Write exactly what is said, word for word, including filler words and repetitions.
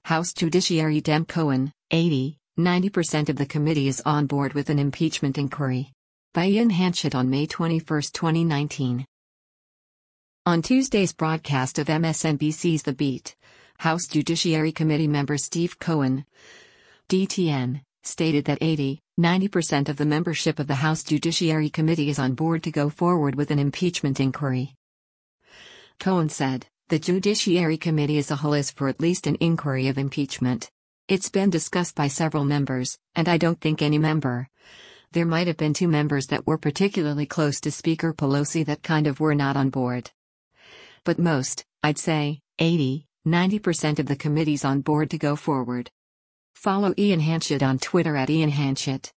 House Judiciary Dem Cohen, eighty, ninety percent of the committee is on board with an impeachment inquiry. By Ian Hanchett on May twenty-first, twenty nineteen. On Tuesday's broadcast of M S N B C's The Beat, House Judiciary Committee member Steve Cohen, D T N, stated that eighty, ninety percent of the membership of the House Judiciary Committee is on board to go forward with an impeachment inquiry. Cohen said, "The Judiciary Committee as a whole is for at least an inquiry of impeachment. It's been discussed by several members, and I don't think any member. There might have been two members that were particularly close to Speaker Pelosi that kind of were not on board. But most, I'd say, eighty, ninety percent of the committee's on board to go forward." Follow Ian Hanchett on Twitter at Ian Hanchett.